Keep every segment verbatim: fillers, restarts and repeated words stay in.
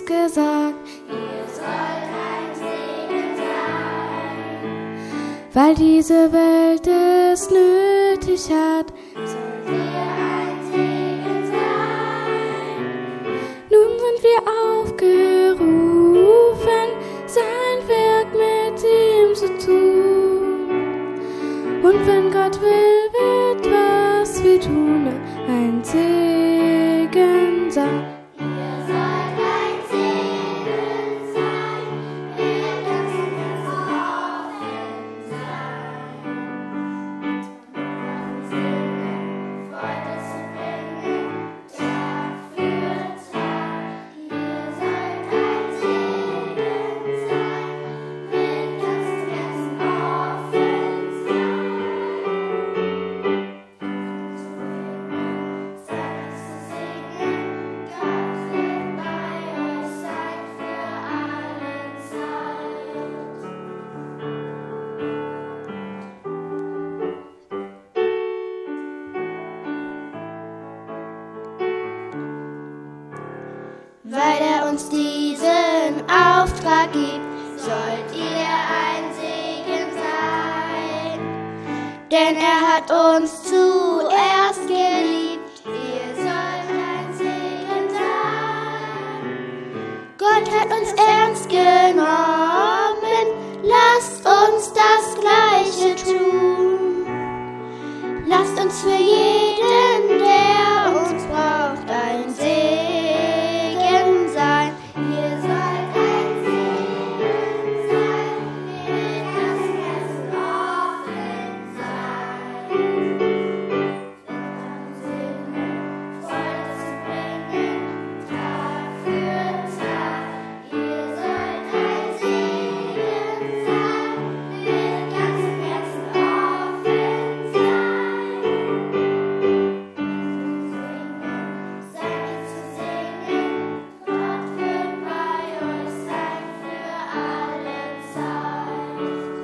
uns gesagt, ihr sollt ein Segen sein. weil diese Welt es nötig hat, Sollt ihr ein Segen sein. nun sind wir aufgerufen, sein Werk mit ihm zu tun. Und wenn Gott will, wird, was wir tun, ein Segen sein. Ihr sollt ein Segen sein, ihr ganzen Herzen offen sein. Und singen, Freude zu bringen, Tag für Tag. Ihr sollt ein Segen sein, mit ganzem Herzen offen sein. Seid zu singen, Gott wird bei euch sein für alle Zeit. Weil er uns diesen Auftrag gibt, sollt ihr ein Segen sein. Denn er hat uns zuerst geliebt, ihr sollt ein Segen sein. Gott hat uns ernst genommen, lasst uns das Gleiche tun. Lasst uns für jeden, der uns braucht, ein Segen sein. Ihr sollt ein Segen sein, mit ganzem Herzen offen sein. Singen, Freude zu bringen, Tag für Tag. Ihr sollt ein Segen sein, mit ganzem Herzen offen sein. Seid zu singen, Gott wird bei euch sein für alle Zeit.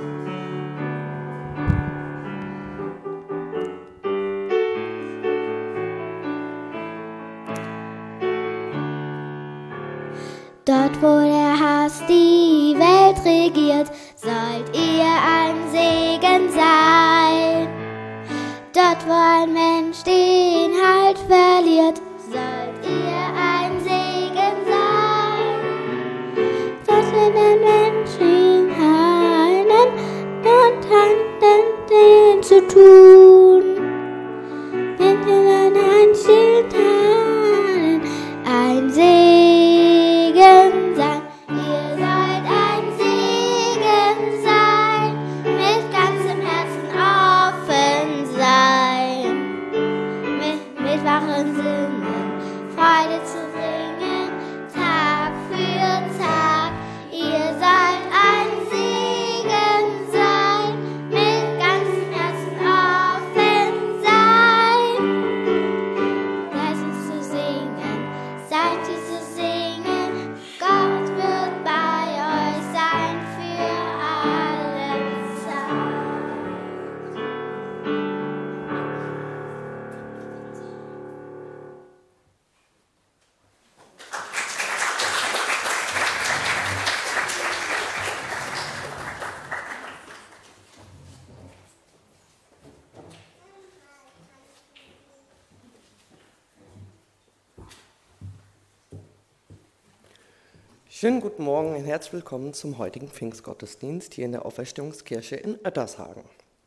Dort, wo der Hass die Welt regiert, sollt ihr ein Segen sein. Dort, wo ein Mensch den Halt verliert, sollt ihr ein Segen sein. Dort, wo der Mensch ihn heilen und handelt, den zu tun. Wenn wir an ein Schild heilen, ein Segen sein. Ihr sollt ein Segen sein, mit ganzem Herzen offen sein. Mit, mit wachen Sinnen Freude zu bringen, Tag für Tag. Ihr sollt ein Segen sein, mit ganzem Herzen offen sein. Seid uns zu singen, seid ihr zu singen, Gott wird bei euch sein für alle Zeit. Schönen guten Morgen und herzlich willkommen zum heutigen Pfingstgottesdienst hier in der Auferstehungskirche in Oettershagen.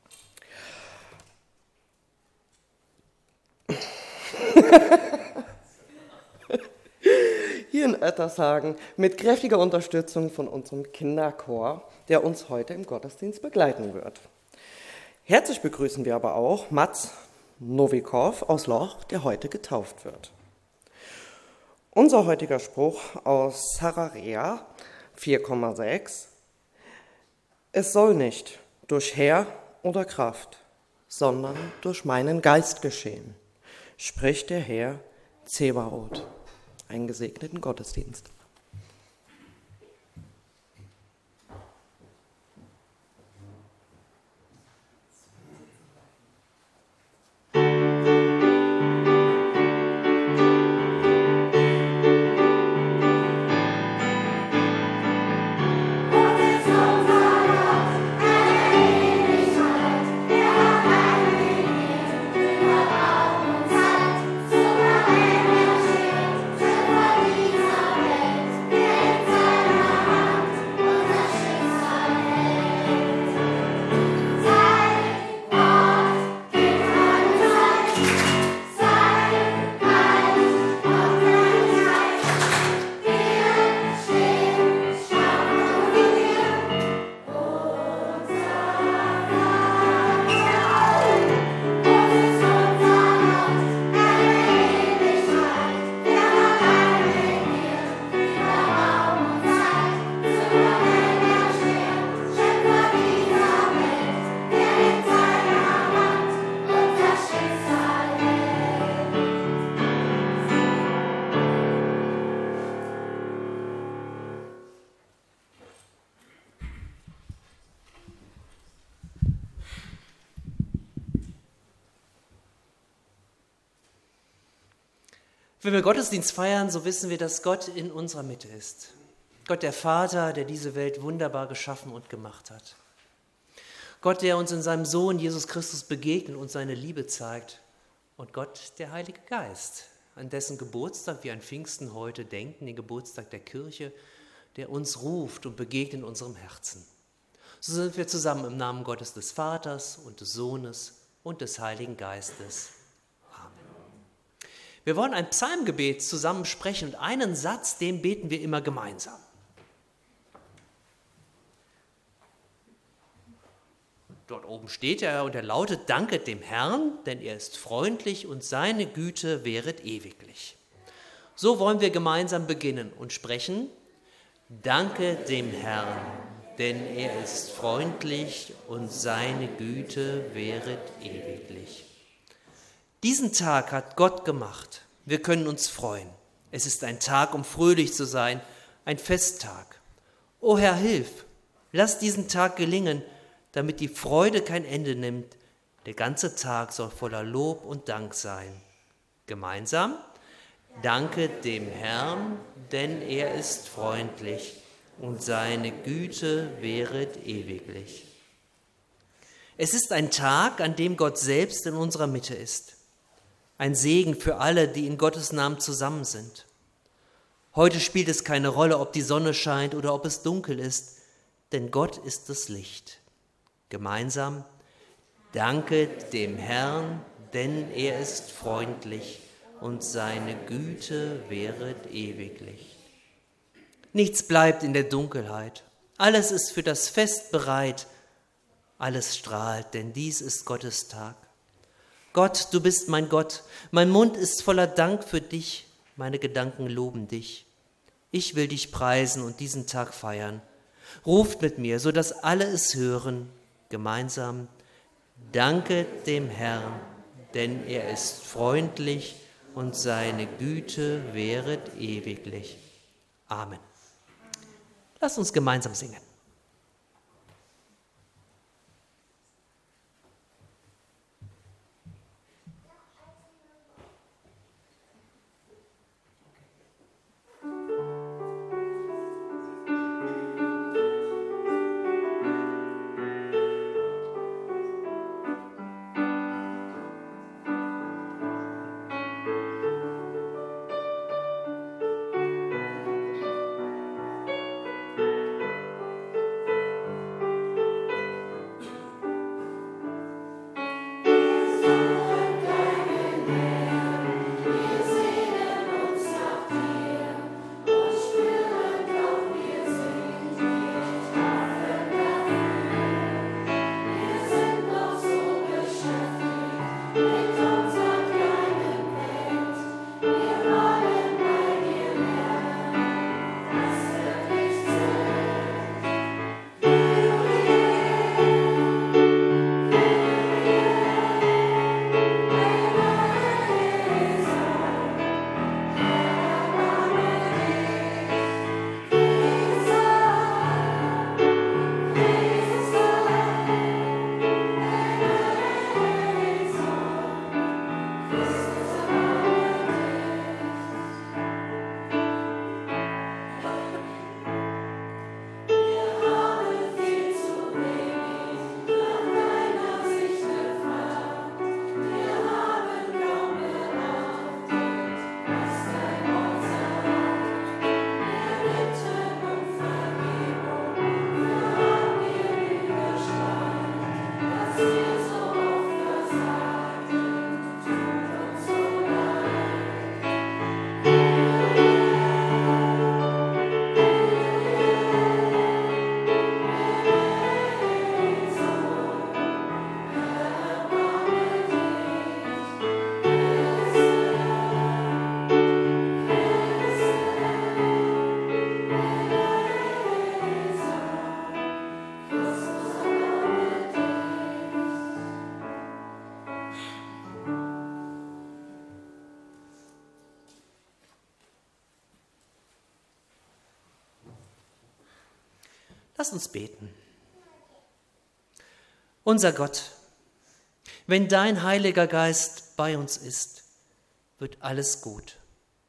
Hier in Oettershagen mit kräftiger Unterstützung von unserem Kinderchor, der uns heute im Gottesdienst begleiten wird. Herzlich begrüßen wir aber auch Mats Novikov aus Loch, der heute getauft wird. Unser heutiger Spruch aus Sacharja vier Komma sechs: Es soll nicht durch Heer oder Kraft, sondern durch meinen Geist geschehen, spricht der Herr Zebaoth. Einen gesegneten Gottesdienst. Wenn wir Gottesdienst feiern, so wissen wir, dass Gott in unserer Mitte ist. Gott der Vater, der diese Welt wunderbar geschaffen und gemacht hat. Gott, der uns in seinem Sohn Jesus Christus begegnet und seine Liebe zeigt. Und Gott, der Heilige Geist, an dessen Geburtstag wir an Pfingsten heute denken, den Geburtstag der Kirche, der uns ruft und begegnet in unserem Herzen. So sind wir zusammen im Namen Gottes des Vaters und des Sohnes und des Heiligen Geistes. Amen. Wir wollen ein Psalmgebet zusammen sprechen und einen Satz, den beten wir immer gemeinsam. Dort oben steht er und er lautet: Danket dem Herrn, denn er ist freundlich und seine Güte währet ewiglich. So wollen wir gemeinsam beginnen und sprechen: Danke dem Herrn, denn er ist freundlich und seine Güte währet ewiglich. Diesen Tag hat Gott gemacht. Wir können uns freuen. Es ist ein Tag, um fröhlich zu sein, ein Festtag. O Herr, hilf, lass diesen Tag gelingen, damit die Freude kein Ende nimmt. Der ganze Tag soll voller Lob und Dank sein. Gemeinsam: Danke dem Herrn, denn er ist freundlich und seine Güte währet ewiglich. Es ist ein Tag, an dem Gott selbst in unserer Mitte ist. Ein Segen für alle, die in Gottes Namen zusammen sind. Heute spielt es keine Rolle, ob die Sonne scheint oder ob es dunkel ist, denn Gott ist das Licht. Gemeinsam: Danke dem Herrn, denn er ist freundlich und seine Güte währet ewiglich. Nichts bleibt in der Dunkelheit. Alles ist für das Fest bereit. Alles strahlt, denn dies ist Gottes Tag. Gott, du bist mein Gott. Mein Mund ist voller Dank für dich. Meine Gedanken loben dich. Ich will dich preisen und diesen Tag feiern. Ruft mit mir, sodass alle es hören. Gemeinsam: Danke dem Herrn, denn er ist freundlich und seine Güte währet ewiglich. Amen. Lasst uns gemeinsam singen. Lass uns beten. Unser Gott, wenn dein Heiliger Geist bei uns ist, wird alles gut.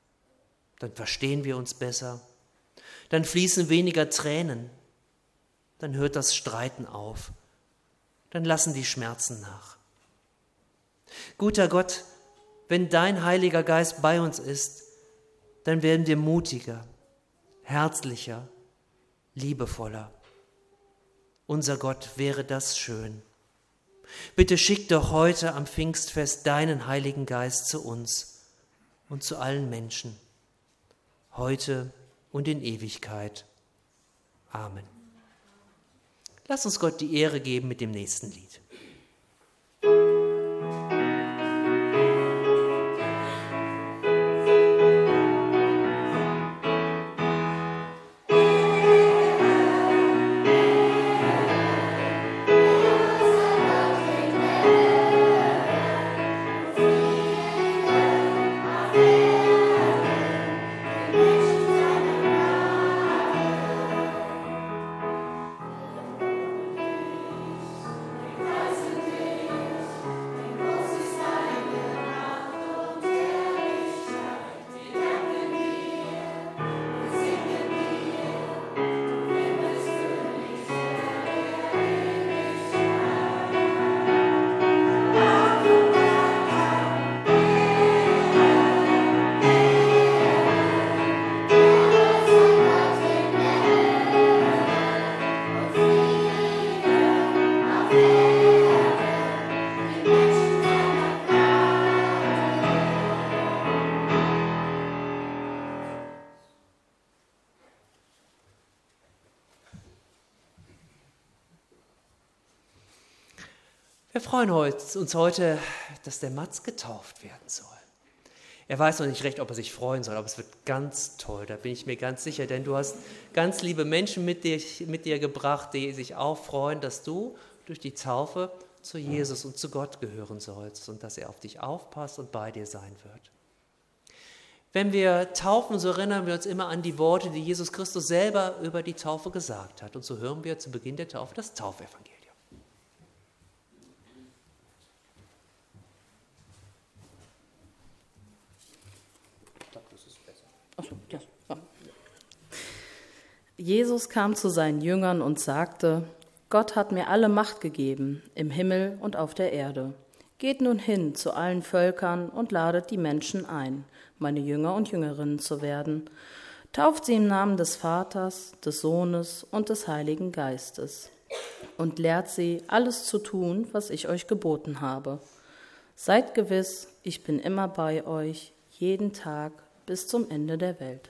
Dann verstehen wir uns besser. Dann fließen weniger Tränen. Dann hört das Streiten auf. Dann lassen die Schmerzen nach. Guter Gott, wenn dein Heiliger Geist bei uns ist, dann werden wir mutiger, herzlicher, liebevoller. Unser Gott, wäre das schön. Bitte schick doch heute am Pfingstfest deinen Heiligen Geist zu uns und zu allen Menschen, heute und in Ewigkeit. Amen. Lass uns Gott die Ehre geben mit dem nächsten Lied. Wir freuen uns heute, dass der Mats getauft werden soll. Er weiß noch nicht recht, ob er sich freuen soll, aber es wird ganz toll, da bin ich mir ganz sicher, denn du hast ganz liebe Menschen mit dir, mit dir gebracht, die sich auch freuen, dass du durch die Taufe zu Jesus und zu Gott gehören sollst und dass er auf dich aufpasst und bei dir sein wird. Wenn wir taufen, so erinnern wir uns immer an die Worte, die Jesus Christus selber über die Taufe gesagt hat. Und so hören wir zu Beginn der Taufe das Taufevangelium. Jesus kam zu seinen Jüngern und sagte: Gott hat mir alle Macht gegeben, im Himmel und auf der Erde. Geht nun hin zu allen Völkern und ladet die Menschen ein, meine Jünger und Jüngerinnen zu werden. Tauft sie im Namen des Vaters, des Sohnes und des Heiligen Geistes und lehrt sie, alles zu tun, was ich euch geboten habe. Seid gewiss, ich bin immer bei euch, jeden Tag bis zum Ende der Welt.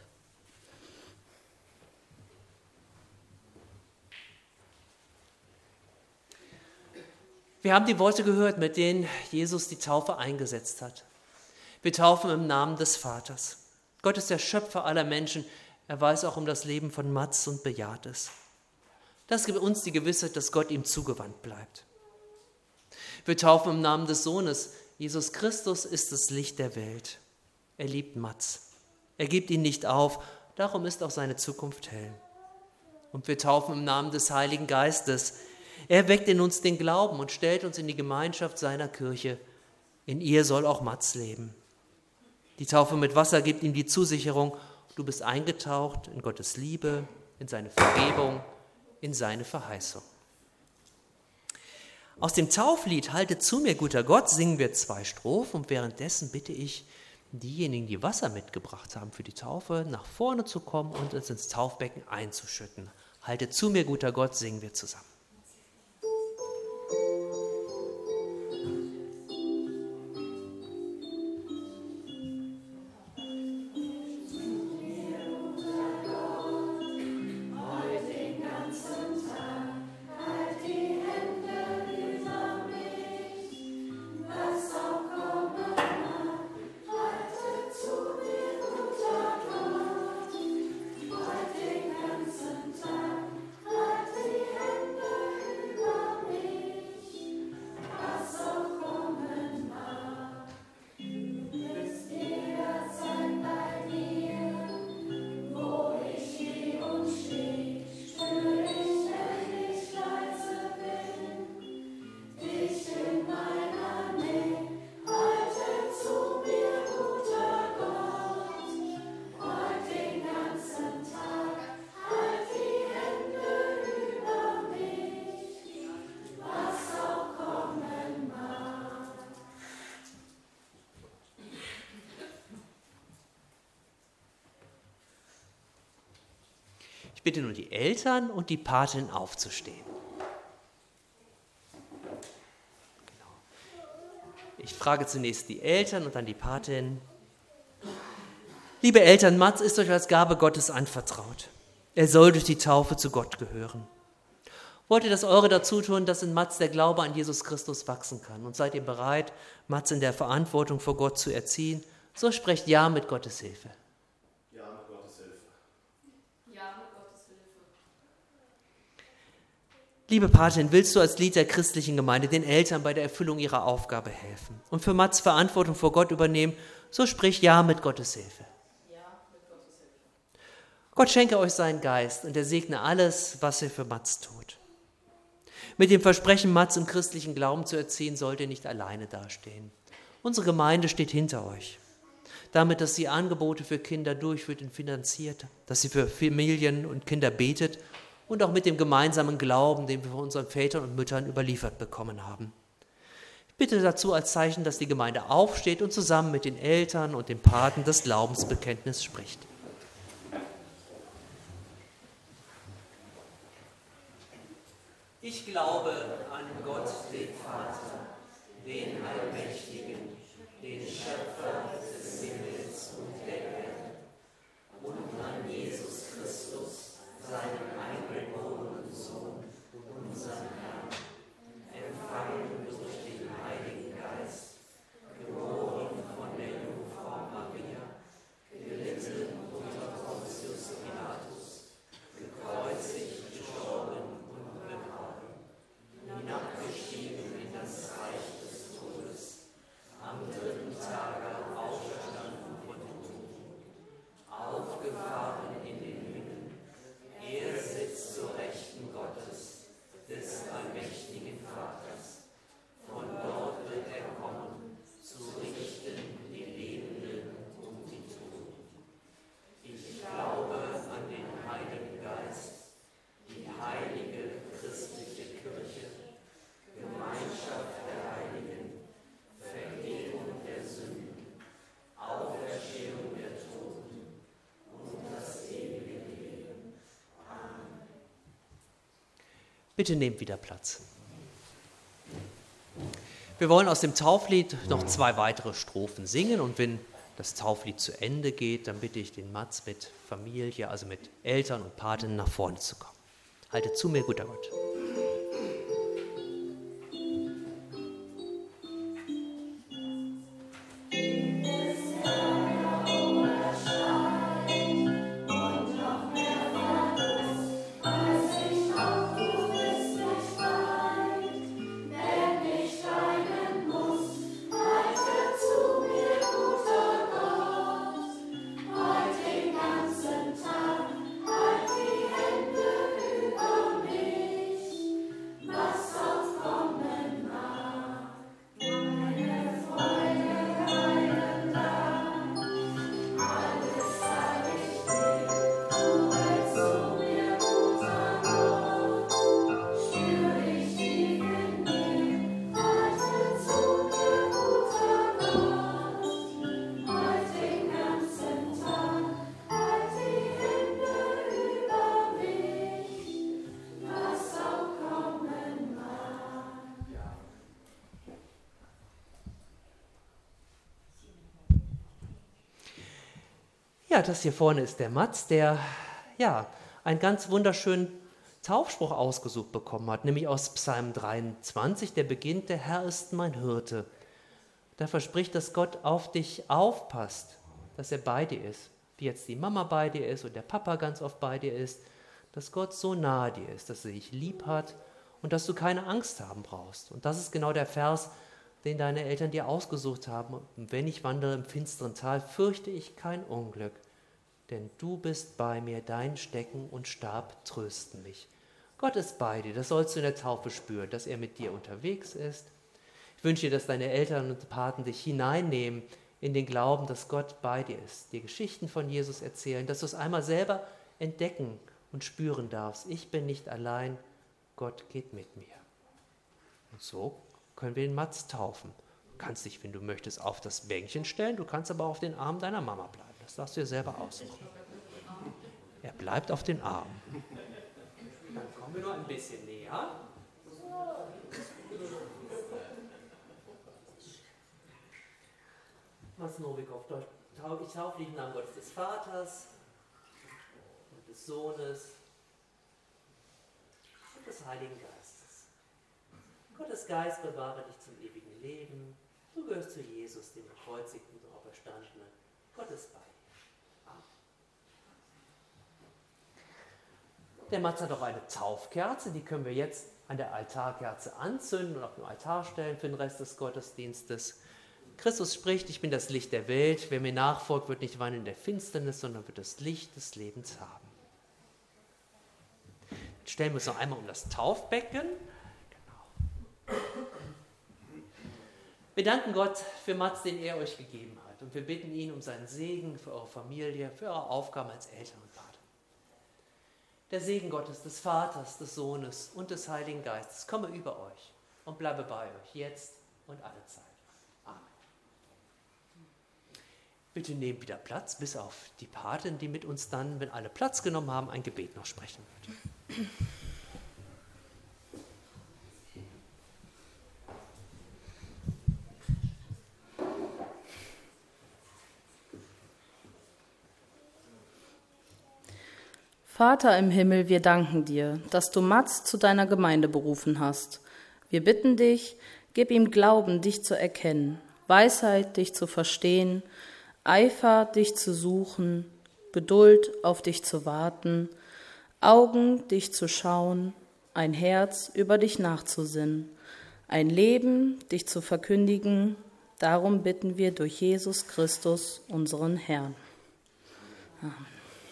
Wir haben die Worte gehört, mit denen Jesus die Taufe eingesetzt hat. Wir taufen im Namen des Vaters. Gott ist der Schöpfer aller Menschen. Er weiß auch um das Leben von Mats und bejaht es. Das gibt uns die Gewissheit, dass Gott ihm zugewandt bleibt. Wir taufen im Namen des Sohnes. Jesus Christus ist das Licht der Welt. Er liebt Mats. Er gibt ihn nicht auf. Darum ist auch seine Zukunft hell. Und wir taufen im Namen des Heiligen Geistes. Er weckt in uns den Glauben und stellt uns in die Gemeinschaft seiner Kirche. In ihr soll auch Mats leben. Die Taufe mit Wasser gibt ihm die Zusicherung, du bist eingetaucht in Gottes Liebe, in seine Vergebung, in seine Verheißung. Aus dem Tauflied Halte zu mir, guter Gott, singen wir zwei Strophen und währenddessen bitte ich diejenigen, die Wasser mitgebracht haben für die Taufe, nach vorne zu kommen und uns ins Taufbecken einzuschütten. Halte zu mir, guter Gott, singen wir zusammen. Tag, halt die Hände bitte nun die Eltern und die Patin aufzustehen. Ich frage zunächst die Eltern und dann die Patin. Liebe Eltern, Mats ist euch als Gabe Gottes anvertraut. Er soll durch die Taufe zu Gott gehören. Wollt ihr das eure dazu tun, dass in Mats der Glaube an Jesus Christus wachsen kann? Und seid ihr bereit, Mats in der Verantwortung vor Gott zu erziehen? So sprecht Ja mit Gottes Hilfe. Ja mit Gottes Hilfe. Ja, mit Gottes Hilfe. Liebe Patin, willst du als Glied der christlichen Gemeinde den Eltern bei der Erfüllung ihrer Aufgabe helfen und für Mats Verantwortung vor Gott übernehmen? So sprich Ja mit Gottes Hilfe. Ja, mit Gottes Hilfe. Gott schenke euch seinen Geist und er segne alles, was ihr für Mats tut. Mit dem Versprechen, Mats im christlichen Glauben zu erziehen, sollt ihr nicht alleine dastehen. Unsere Gemeinde steht hinter euch. Damit, dass sie Angebote für Kinder durchführt und finanziert, dass sie für Familien und Kinder betet und auch mit dem gemeinsamen Glauben, den wir von unseren Vätern und Müttern überliefert bekommen haben. Ich bitte dazu als Zeichen, dass die Gemeinde aufsteht und zusammen mit den Eltern und den Paten das Glaubensbekenntnis spricht. Ich glaube an Gott, den Vater, den Allmächtigen, den Schöpfer des Himmels und der Erde, und an Jesus Christus, seinen eingeborenen Sohn, unseren Herrn, empfangen durch den Heiligen Geist, geboren von der Jungfrau Maria, gelitten unter Pontius Pilatus, gekreuzigt, gestorben und begraben, hinabgestiegen in das Reich des Todes, am dritten Tage auferstanden von den Toten, aufgefahren in den Himmel. Er sitzt zur Rechten Gottes, des allmächtigen Vaters. Von dort wird er kommen, zu richten die Lebenden und die Toten. Ich glaube an den Heiligen Geist, die heilige christliche Kirche, Gemeinschaft der Heiligen, Vergebung der Sünden, Auferstehung der Toten und das ewige Leben. Amen. Bitte nehmt wieder Platz. Wir wollen aus dem Tauflied noch zwei weitere Strophen singen und wenn das Tauflied zu Ende geht, dann bitte ich den Mats mit Familie, also mit Eltern und Paten nach vorne zu kommen. Haltet zu mir, guter Gott. Ja, das hier vorne ist der Mats, der ja einen ganz wunderschönen Taufspruch ausgesucht bekommen hat, nämlich aus Psalm dreiundzwanzig, der beginnt: Der Herr ist mein Hirte. Da verspricht, dass Gott auf dich aufpasst, dass er bei dir ist, wie jetzt die Mama bei dir ist und der Papa ganz oft bei dir ist, dass Gott so nahe dir ist, dass er dich lieb hat und dass du keine Angst haben brauchst. Und das ist genau der Vers, den deine Eltern dir ausgesucht haben. Und wenn ich wandere im finsteren Tal, fürchte ich kein Unglück, denn du bist bei mir, dein Stecken und Stab trösten mich. Gott ist bei dir, das sollst du in der Taufe spüren, dass er mit dir unterwegs ist. Ich wünsche dir, dass deine Eltern und Paten dich hineinnehmen in den Glauben, dass Gott bei dir ist, dir Geschichten von Jesus erzählen, dass du es einmal selber entdecken und spüren darfst. Ich bin nicht allein, Gott geht mit mir. Und so können wir den Mats taufen. Du kannst dich, wenn du möchtest, auf das Bänkchen stellen, du kannst aber auf den Arm deiner Mama bleiben. Das darfst du dir selber aussuchen. Er bleibt auf den Armen. Dann kommen wir noch ein bisschen näher. Was Novikov, ich taufe dich im Namen Gottes des Vaters und des Sohnes und des Heiligen Geistes. Gottes Geist bewahre dich zum ewigen Leben. Du gehörst zu Jesus, dem Gekreuzigten und Auferstandenen. Gott ist bei dir. Amen. Der Mats hat auch eine Taufkerze, die können wir jetzt an der Altarkerze anzünden und auf dem Altar stellen für den Rest des Gottesdienstes. Christus spricht, ich bin das Licht der Welt. Wer mir nachfolgt, wird nicht wandeln in der Finsternis, sondern wird das Licht des Lebens haben. Jetzt stellen wir uns noch einmal um das Taufbecken. Genau. Wir danken Gott für Mats, den er euch gegeben hat. Und wir bitten ihn um seinen Segen für eure Familie, für eure Aufgaben als Eltern und Paten. Der Segen Gottes, des Vaters, des Sohnes und des Heiligen Geistes komme über euch und bleibe bei euch, jetzt und alle Zeit. Amen. Bitte nehmt wieder Platz, bis auf die Patin, die mit uns dann, wenn alle Platz genommen haben, ein Gebet noch sprechen wird. Vater im Himmel, wir danken dir, dass du Mats zu deiner Gemeinde berufen hast. Wir bitten dich, gib ihm Glauben, dich zu erkennen, Weisheit, dich zu verstehen, Eifer, dich zu suchen, Geduld, auf dich zu warten, Augen, dich zu schauen, ein Herz, über dich nachzusinnen, ein Leben, dich zu verkündigen. Darum bitten wir durch Jesus Christus, unseren Herrn. Amen.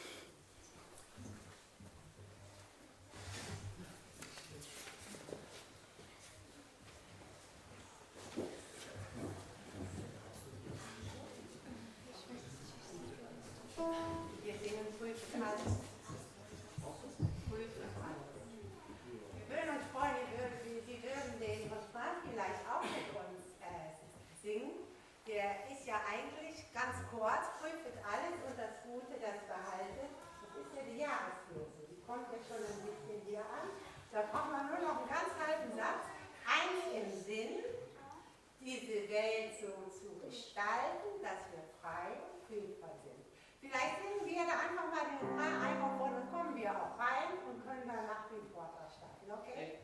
Da braucht man nur noch einen ganz halben Satz. Eins im Sinn, diese Welt so zu gestalten, dass wir frei und friedvoll sind. Vielleicht singen wir da einfach mal den Refrain einfach vor, dann kommen wir auch rein und können danach den Vortrag starten, okay?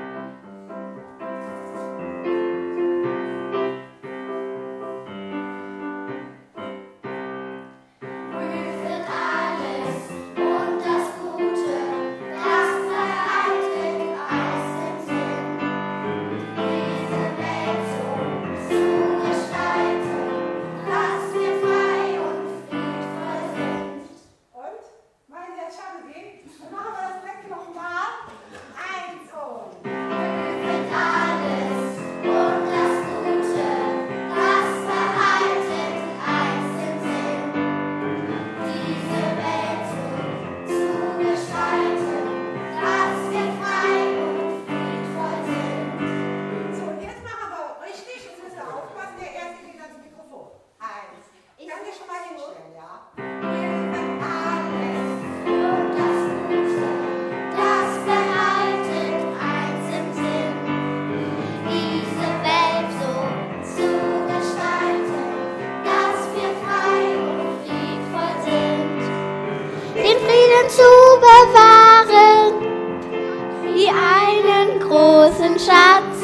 Schatz,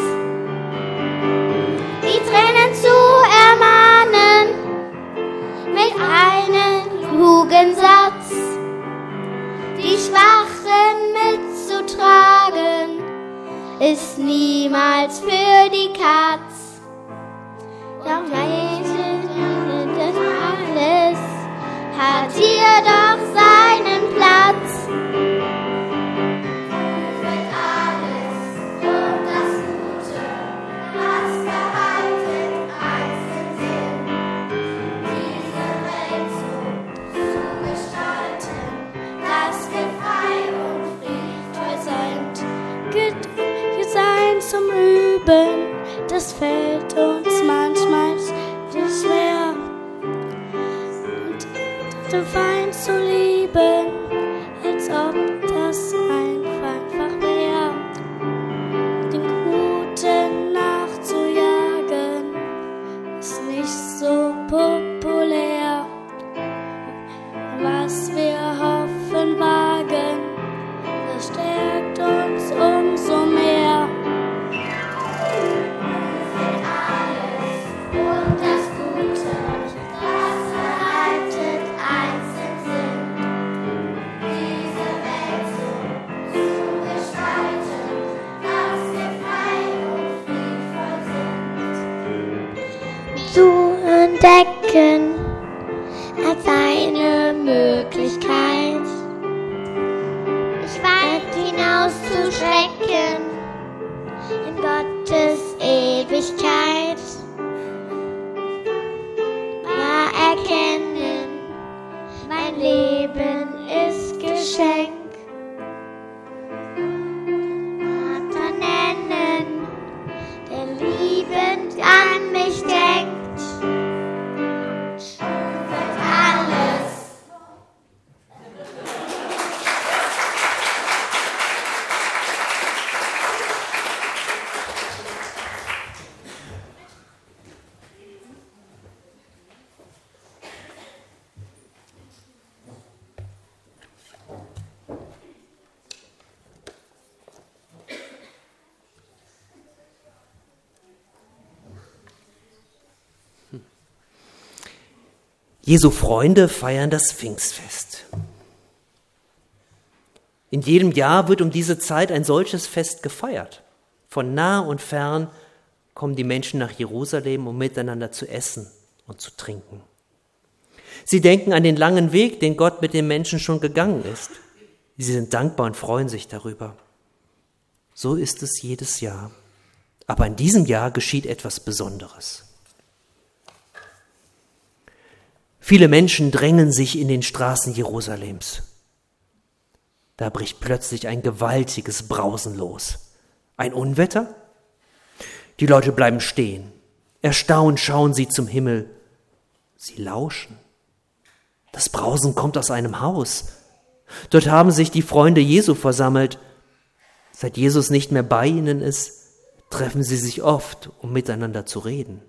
die Tränen zu ermahnen mit einem klugen Satz, die Schwachen mitzutragen, ist niemals für die Katz. Doch das alles hat hier doch seinen Platz. Zum Üben, das fällt uns manchmal schwer. Und den Feind zu lieben. das einfach mehr. Den Guten nachzujagen ist nicht so populär. Was wir hoffen, wagen, das stärkt uns umso mehr. Und das Gute, das verhaltet eins im Sinn, diese Welt so zu gestalten, dass wir frei und friedvoll sind. Zu entdecken als eine Möglichkeit, sich weit hinauszustrecken in Gottes Ewigkeit. Wahr erkennen, mein Leben ist Geschenk. Vater nennen, der liebend an mich denkt. Wird alles. Jesu Freunde feiern das Pfingstfest. In jedem Jahr wird um diese Zeit ein solches Fest gefeiert. Von nah und fern kommen die Menschen nach Jerusalem, um miteinander zu essen und zu trinken. Sie denken an den langen Weg, den Gott mit den Menschen schon gegangen ist. Sie sind dankbar und freuen sich darüber. So ist es jedes Jahr. Aber in diesem Jahr geschieht etwas Besonderes. Viele Menschen drängen sich in den Straßen Jerusalems. Da bricht plötzlich ein gewaltiges Brausen los. Ein Unwetter? Die Leute bleiben stehen. Erstaunt schauen sie zum Himmel. Sie lauschen. Das Brausen kommt aus einem Haus. Dort haben sich die Freunde Jesu versammelt. Seit Jesus nicht mehr bei ihnen ist, treffen sie sich oft, um miteinander zu reden.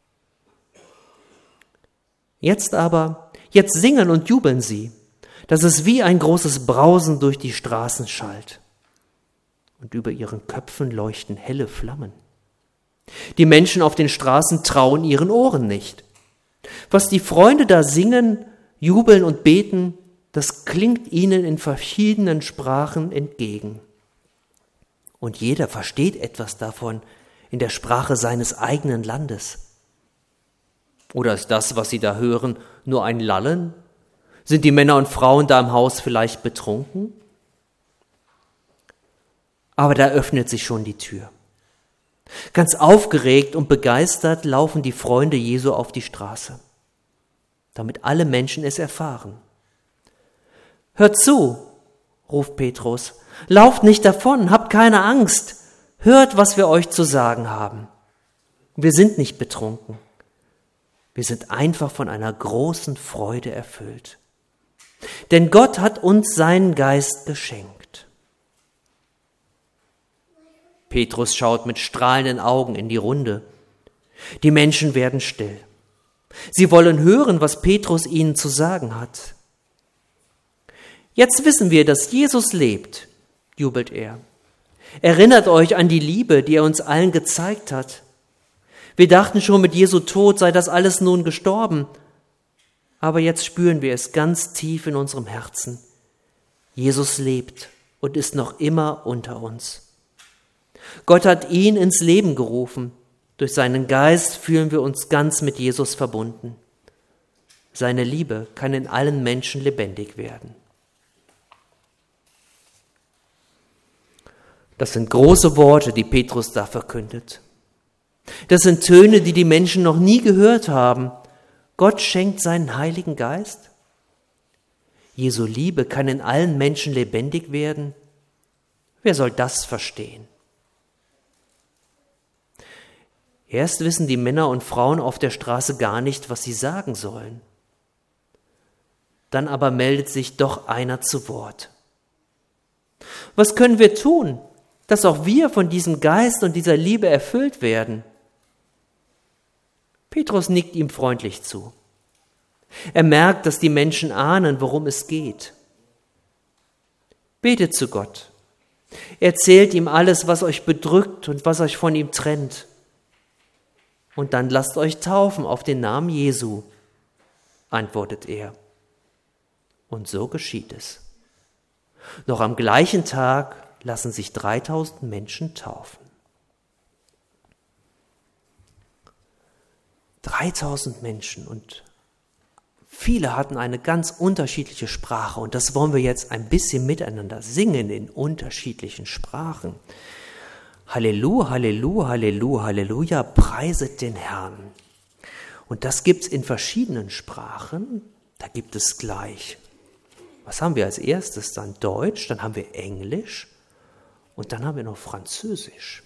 Jetzt aber, jetzt singen und jubeln sie, dass es wie ein großes Brausen durch die Straßen schallt. Und über ihren Köpfen leuchten helle Flammen. Die Menschen auf den Straßen trauen ihren Ohren nicht. Was die Freunde da singen, jubeln und beten, das klingt ihnen in verschiedenen Sprachen entgegen. Und jeder versteht etwas davon in der Sprache seines eigenen Landes. Oder ist das, was sie da hören, nur ein Lallen? Sind die Männer und Frauen da im Haus vielleicht betrunken? Aber da öffnet sich schon die Tür. Ganz aufgeregt und begeistert laufen die Freunde Jesu auf die Straße, damit alle Menschen es erfahren. Hört zu, ruft Petrus, lauft nicht davon, habt keine Angst, hört, was wir euch zu sagen haben. Wir sind nicht betrunken. Wir sind einfach von einer großen Freude erfüllt. Denn Gott hat uns seinen Geist geschenkt. Petrus schaut mit strahlenden Augen in die Runde. Die Menschen werden still. Sie wollen hören, was Petrus ihnen zu sagen hat. Jetzt wissen wir, dass Jesus lebt, jubelt er. Erinnert euch an die Liebe, die er uns allen gezeigt hat. Wir dachten schon, mit Jesu Tod sei das alles nun gestorben. Aber jetzt spüren wir es ganz tief in unserem Herzen. Jesus lebt und ist noch immer unter uns. Gott hat ihn ins Leben gerufen. Durch seinen Geist fühlen wir uns ganz mit Jesus verbunden. Seine Liebe kann in allen Menschen lebendig werden. Das sind große Worte, die Petrus da verkündet. Das sind Töne, die die Menschen noch nie gehört haben. Gott schenkt seinen Heiligen Geist. Jesu Liebe kann in allen Menschen lebendig werden. Wer soll das verstehen? Erst wissen die Männer und Frauen auf der Straße gar nicht, was sie sagen sollen. Dann aber meldet sich doch einer zu Wort. Was können wir tun, dass auch wir von diesem Geist und dieser Liebe erfüllt werden? Petrus nickt ihm freundlich zu. Er merkt, dass die Menschen ahnen, worum es geht. Betet zu Gott. Erzählt ihm alles, was euch bedrückt und was euch von ihm trennt. Und dann lasst euch taufen auf den Namen Jesu, antwortet er. Und so geschieht es. Noch am gleichen Tag lassen sich dreitausend Menschen taufen. dreitausend Menschen und viele hatten eine ganz unterschiedliche Sprache und das wollen wir jetzt ein bisschen miteinander singen in unterschiedlichen Sprachen. Halleluja, Halleluja, Halleluja, Halleluja, preiset den Herrn. Und das gibt es in verschiedenen Sprachen. Da gibt es gleich, was haben wir als erstes? Dann Deutsch, dann haben wir Englisch und dann haben wir noch Französisch.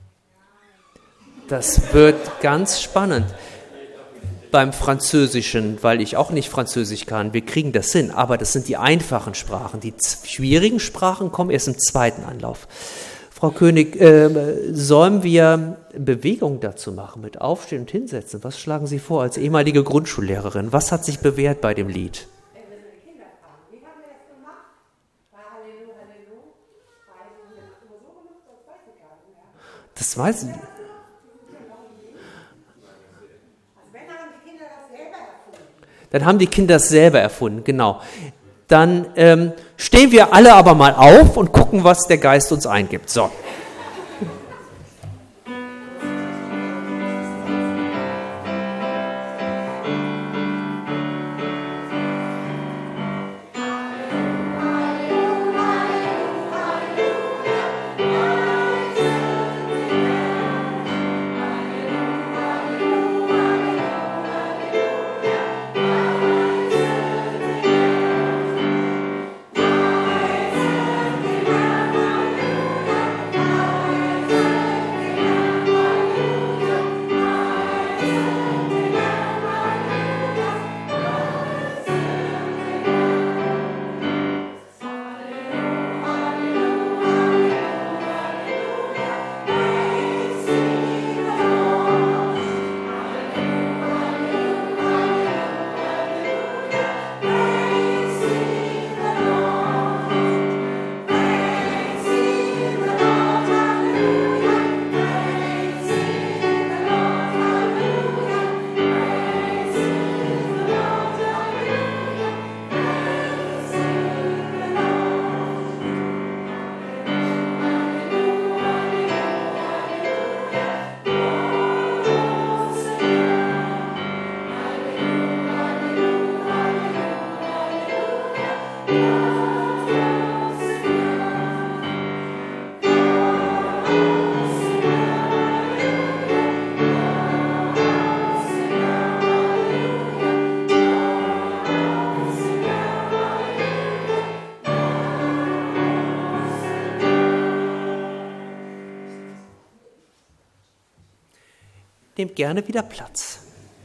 Das wird ganz spannend. Beim Französischen, weil ich auch nicht Französisch kann, wir kriegen das hin, aber das sind die einfachen Sprachen. Die schwierigen Sprachen kommen erst im zweiten Anlauf. Frau König, äh, sollen wir Bewegung dazu machen, mit Aufstehen und Hinsetzen? Was schlagen Sie vor als ehemalige Grundschullehrerin? Was hat sich bewährt bei dem Lied? Wie haben wir das gemacht? Bei Halleluja, Halleluja. Das weiß ich. Dann haben die Kinder das selber erfunden, genau. Dann ähm, stehen wir alle aber mal auf und gucken, was der Geist uns eingibt. So. Nehmt gerne wieder Platz.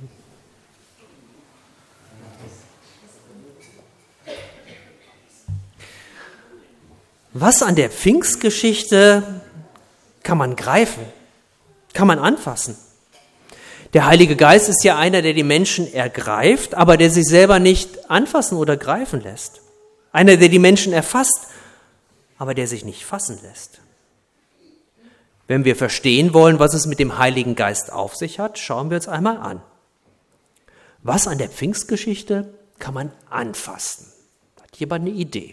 Was an der Pfingstgeschichte kann man greifen, kann man anfassen? Der Heilige Geist ist ja einer, der die Menschen ergreift, aber der sich selber nicht anfassen oder greifen lässt. Einer, der die Menschen erfasst, aber der sich nicht fassen lässt. Wenn wir verstehen wollen, was es mit dem Heiligen Geist auf sich hat, schauen wir uns einmal an. Was an der Pfingstgeschichte kann man anfassen? Hat jemand eine Idee?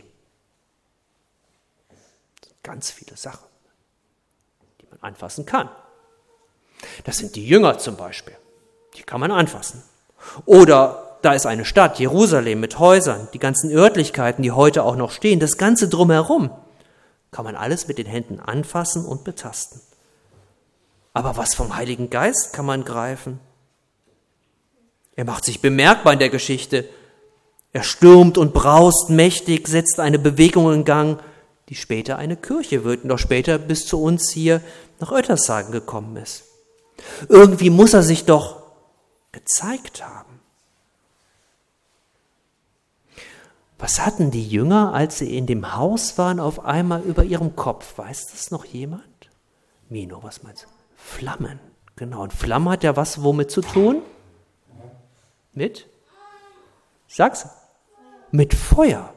Ganz viele Sachen, die man anfassen kann. Das sind die Jünger zum Beispiel. Die kann man anfassen. Oder da ist eine Stadt, Jerusalem, mit Häusern, die ganzen Örtlichkeiten, die heute auch noch stehen, das Ganze drumherum. Kann man alles mit den Händen anfassen und betasten. Aber was vom Heiligen Geist kann man greifen? Er macht sich bemerkbar in der Geschichte. Er stürmt und braust mächtig, setzt eine Bewegung in Gang, die später eine Kirche wird und auch später bis zu uns hier nach Oettershagen gekommen ist. Irgendwie muss er sich doch gezeigt haben. Was hatten die Jünger, als sie in dem Haus waren, auf einmal über ihrem Kopf? Weiß das noch jemand? Mino, was meinst du? Flammen, genau. Und Flamme hat ja was womit zu tun? Mit? Sag's. Mit Feuer.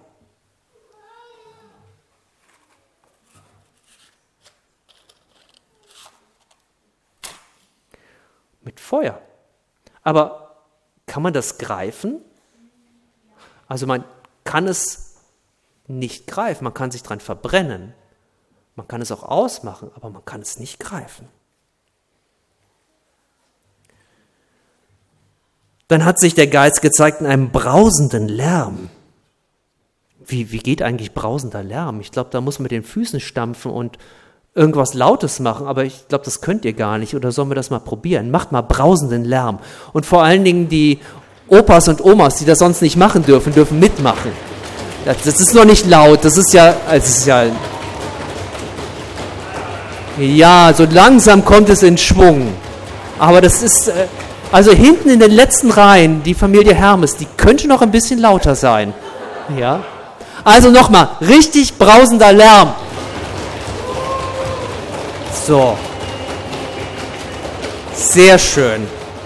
Mit Feuer. Aber kann man das greifen? Also man kann es nicht greifen, man kann sich dran verbrennen. Man kann es auch ausmachen, aber man kann es nicht greifen. Dann hat sich der Geist gezeigt in einem brausenden Lärm. Wie, wie geht eigentlich brausender Lärm? Ich glaube, da muss man mit den Füßen stampfen und irgendwas Lautes machen, aber ich glaube, das könnt ihr gar nicht. Oder sollen wir das mal probieren? Macht mal brausenden Lärm. Und vor allen Dingen die Opas und Omas, die das sonst nicht machen dürfen, dürfen mitmachen. Das, das ist noch nicht laut, das ist ja, also es ist ja, ja, so langsam kommt es in Schwung. Aber das ist, also hinten in den letzten Reihen, die Familie Hermes, die könnte noch ein bisschen lauter sein. Ja. Also nochmal, richtig brausender Lärm. So. Sehr schön.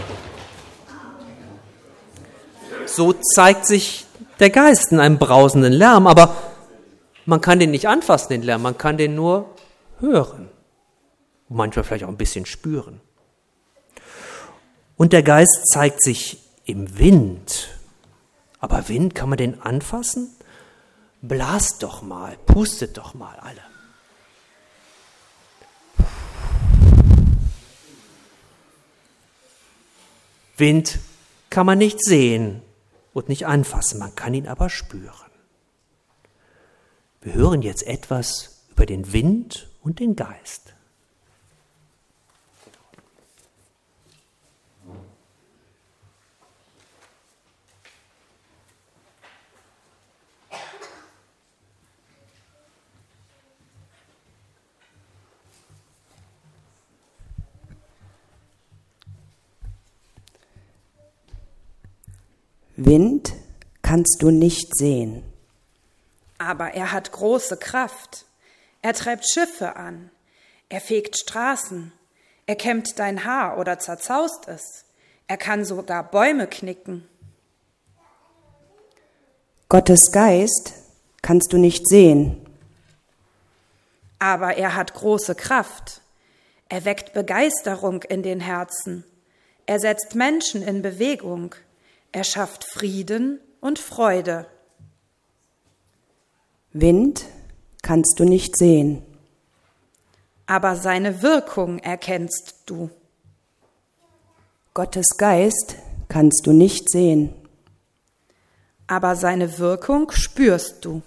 So zeigt sich der Geist in einem brausenden Lärm, aber man kann den nicht anfassen, den Lärm, man kann den nur hören. Und manchmal vielleicht auch ein bisschen spüren. Und der Geist zeigt sich im Wind. Aber Wind, kann man den anfassen? Blast doch mal, pustet doch mal alle. Wind kann man nicht sehen und nicht anfassen, man kann ihn aber spüren. Wir hören jetzt etwas über den Wind und den Geist. Wind kannst du nicht sehen. Aber er hat große Kraft. Er treibt Schiffe an. Er fegt Straßen. Er kämmt dein Haar oder zerzaust es. Er kann sogar Bäume knicken. Gottes Geist kannst du nicht sehen. Aber er hat große Kraft. Er weckt Begeisterung in den Herzen. Er setzt Menschen in Bewegung. Er schafft Frieden und Freude. Wind kannst du nicht sehen. Aber seine Wirkung erkennst du. Gottes Geist kannst du nicht sehen. Aber seine Wirkung spürst du.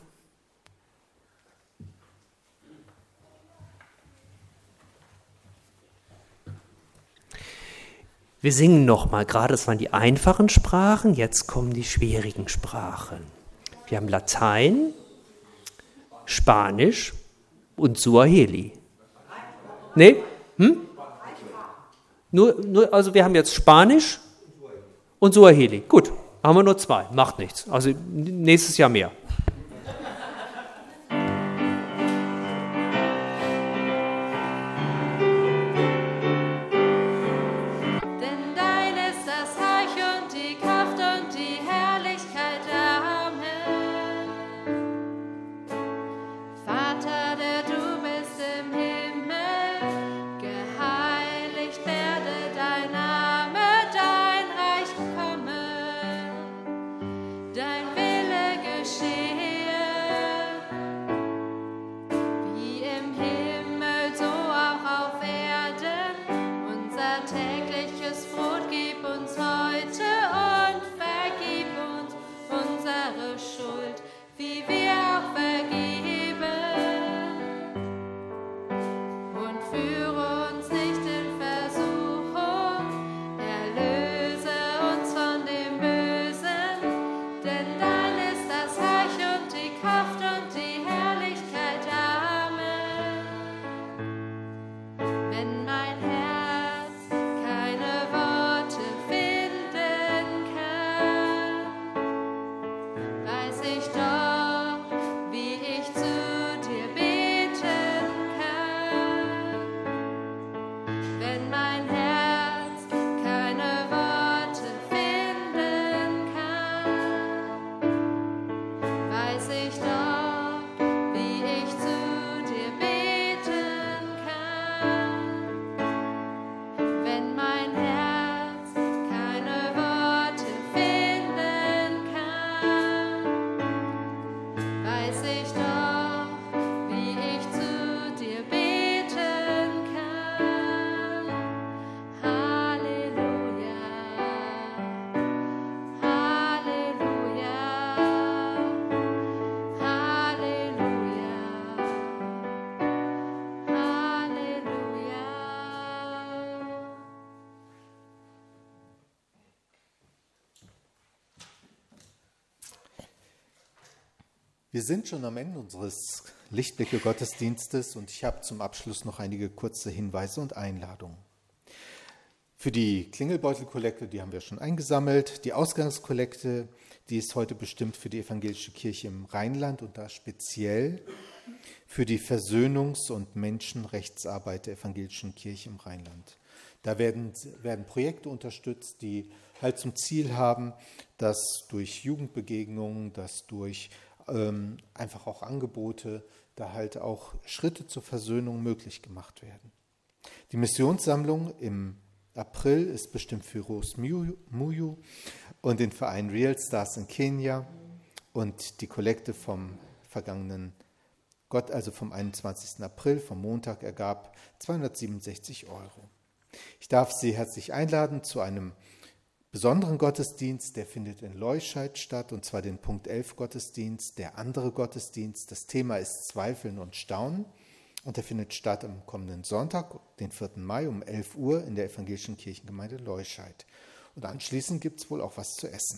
Wir singen nochmal, gerade das waren die einfachen Sprachen, jetzt kommen die schwierigen Sprachen. Wir haben Latein, Spanisch und Suaheli. Nee? Hm? Nur, nur, also wir haben jetzt Spanisch und Suaheli. Gut, haben wir nur zwei, macht nichts. Also nächstes Jahr mehr. Dein Wille geschehe. Wir sind schon am Ende unseres Lichtblicke-Gottesdienstes und ich habe zum Abschluss noch einige kurze Hinweise und Einladungen. Für die Klingelbeutelkollekte, die haben wir schon eingesammelt. Die Ausgangskollekte, die ist heute bestimmt für die evangelische Kirche im Rheinland und da speziell für die Versöhnungs- und Menschenrechtsarbeit der evangelischen Kirche im Rheinland. Da werden, werden Projekte unterstützt, die halt zum Ziel haben, dass durch Jugendbegegnungen, dass durch ähm, einfach auch Angebote, da halt auch Schritte zur Versöhnung möglich gemacht werden. Die Missionssammlung im April ist bestimmt für Ros Muyu und den Verein Real Stars in Kenia und die Kollekte vom vergangenen Gott, also vom einundzwanzigsten April, vom Montag, ergab zweihundertsiebenundsechzig Euro. Ich darf Sie herzlich einladen zu einem besonderen Gottesdienst, der findet in Leuscheid statt, und zwar den Punkt elf Gottesdienst, der andere Gottesdienst. Das Thema ist Zweifeln und Staunen und der findet statt am kommenden Sonntag, den vierten Mai um elf Uhr in der evangelischen Kirchengemeinde Leuscheid. Und anschließend gibt es wohl auch was zu essen.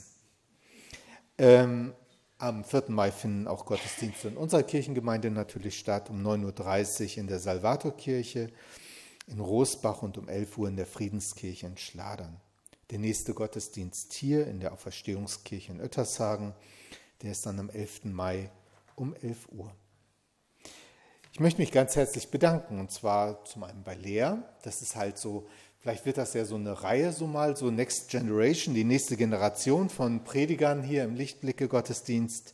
Ähm, am vierten Mai finden auch Gottesdienste in unserer Kirchengemeinde natürlich statt, um neun Uhr dreißig in der Salvatorkirche in Rosbach und um elf Uhr in der Friedenskirche in Schladern. Der nächste Gottesdienst hier in der Auferstehungskirche in Oettershagen, der ist dann am elften Mai um elf Uhr. Ich möchte mich ganz herzlich bedanken, und zwar zum einen bei Lea. Das ist halt so, vielleicht wird das ja so eine Reihe so mal, so Next Generation, die nächste Generation von Predigern hier im Lichtblicke-Gottesdienst.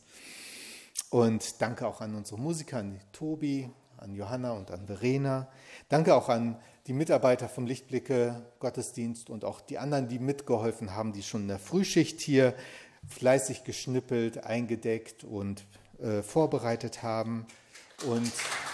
Und danke auch an unsere Musiker, an Tobi, an Johanna und an Verena. Danke auch an die Mitarbeiter vom Lichtblicke-Gottesdienst und auch die anderen, die mitgeholfen haben, die schon in der Frühschicht hier fleißig geschnippelt, eingedeckt und äh, vorbereitet haben. Und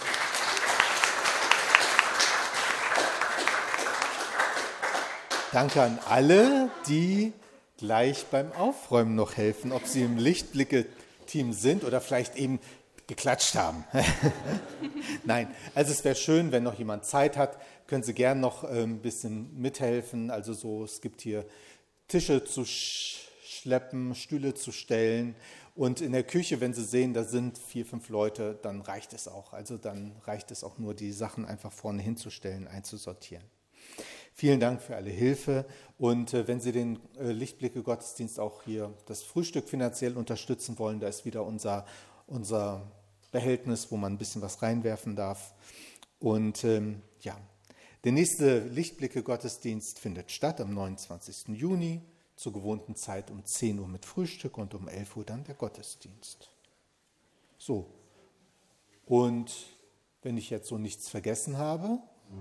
danke an alle, die gleich beim Aufräumen noch helfen, ob sie im Lichtblicke-Team sind oder vielleicht eben geklatscht haben. Nein, also es wäre schön, wenn noch jemand Zeit hat, können Sie gern noch ein bisschen mithelfen. Also so, es gibt hier Tische zu schleppen, Stühle zu stellen. Und in der Küche, wenn Sie sehen, da sind vier, fünf Leute, dann reicht es auch. Also dann reicht es auch nur, die Sachen einfach vorne hinzustellen, einzusortieren. Vielen Dank für alle Hilfe. Und äh, wenn Sie den äh, Lichtblicke-Gottesdienst auch hier, das Frühstück finanziell unterstützen wollen, da ist wieder unser, unser Behältnis, wo man ein bisschen was reinwerfen darf. Und ähm, ja, der nächste Lichtblicke-Gottesdienst findet statt am neunundzwanzigsten Juni zur gewohnten Zeit um zehn Uhr mit Frühstück und um elf Uhr dann der Gottesdienst. So, und wenn ich jetzt so nichts vergessen habe,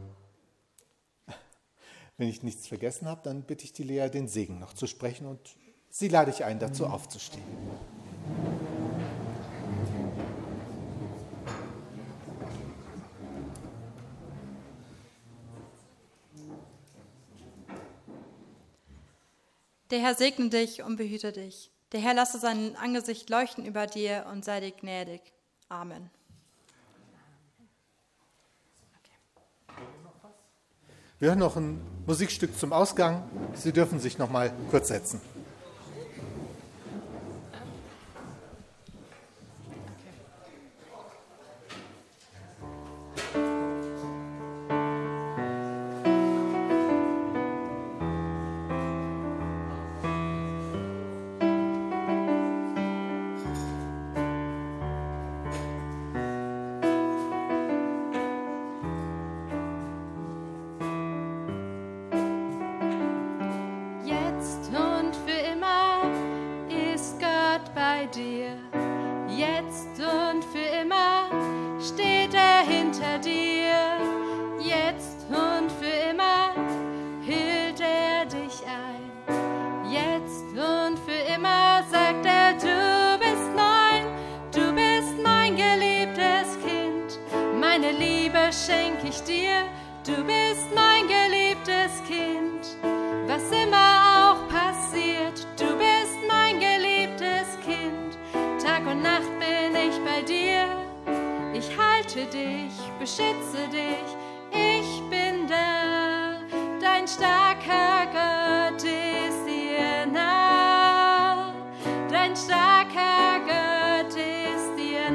wenn ich nichts vergessen habe, dann bitte ich die Lea, den Segen noch zu sprechen und sie lade ich ein, dazu aufzustehen. Der Herr segne dich und behüte dich. Der Herr lasse sein Angesicht leuchten über dir und sei dir gnädig. Amen. Wir hören noch ein Musikstück zum Ausgang. Sie dürfen sich noch mal kurz setzen. Dein starker Gott ist dir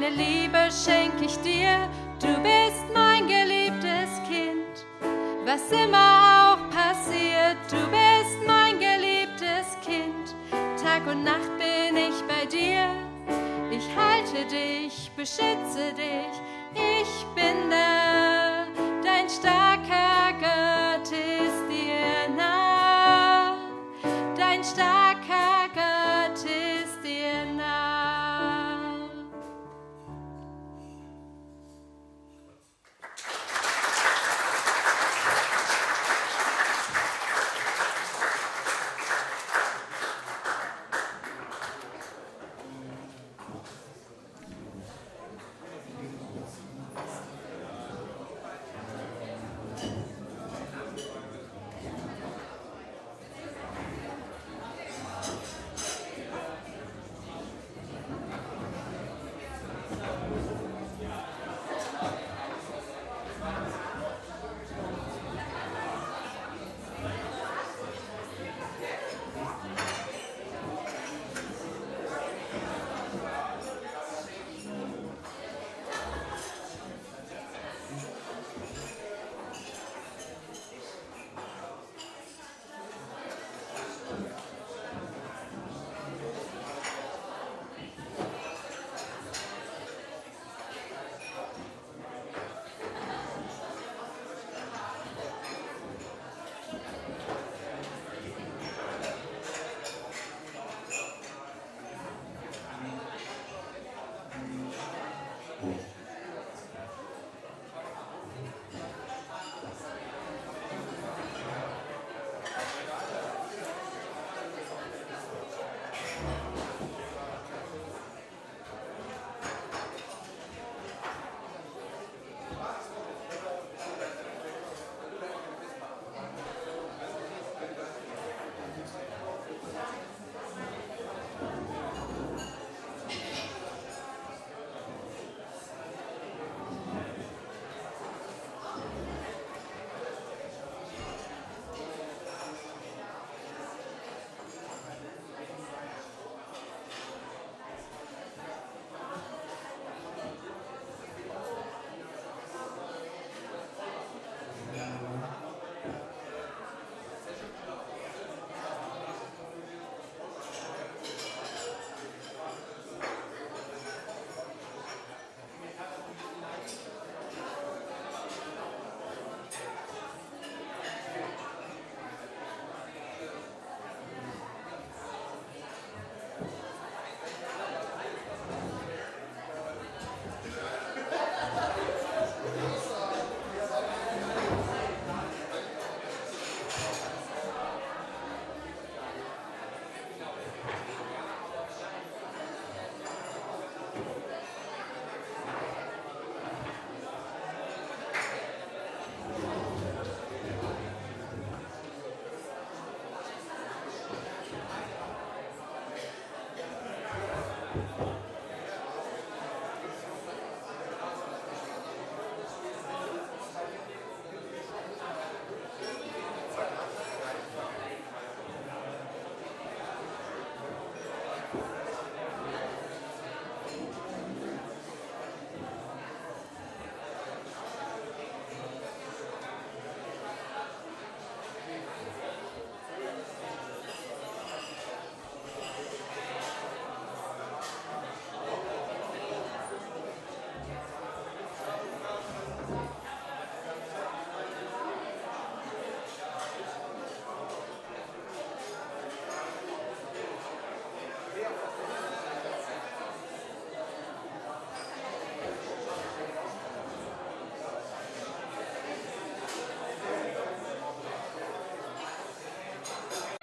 Meine Liebe schenk ich dir, du bist mein geliebtes Kind. Was immer auch passiert, du bist mein geliebtes Kind. Tag und Nacht bin ich bei dir, ich halte dich, beschütze dich, ich bin da, dein starker Gott ist dir nah, dein starker Gott ist dir nah.